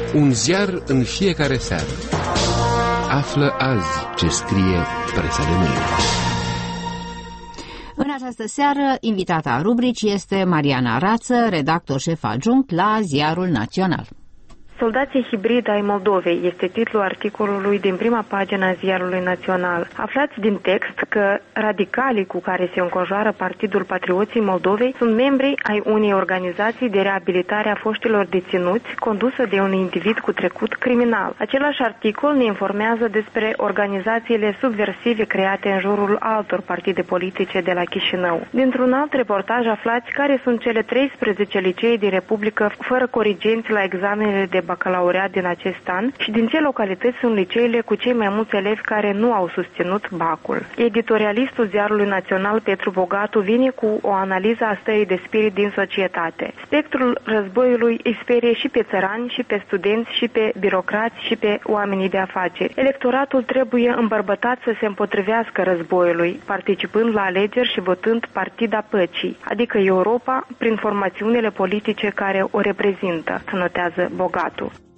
Un ziar în fiecare seară. Află azi ce scrie presa de mâine. În această seară, invitata rubricii este Mariana Rață, redactor șef adjunct la Ziarul Național. Soldații hibridi ai Moldovei este titlul articolului din prima pagină a Ziarului Național. Aflați din text că radicalii cu care se înconjoară Partidul Patrioții Moldovei sunt membri ai unei organizații de reabilitare a foștilor deținuți condusă de un individ cu trecut criminal. Același articol ne informează despre organizațiile subversive create în jurul altor partide politice de la Chișinău. Dintr-un alt reportaj aflați care sunt cele 13 licee din Republică fără corigenți la examenele de bacalaureat din acest an și din ce localități sunt liceele cu cei mai mulți elevi care nu au susținut bacul. Editorialistul Ziarului Național Petru Bogatu vine cu o analiză a stării de spirit din societate. Spectrul războiului îi sperie și pe țărani, și pe studenți, și pe birocrați, și pe oamenii de afaceri. Electoratul trebuie îmbărbătat să se împotrivească războiului, participând la alegeri și votând Partida Păcii, adică Europa, prin formațiunile politice care o reprezintă, notează Bogatu.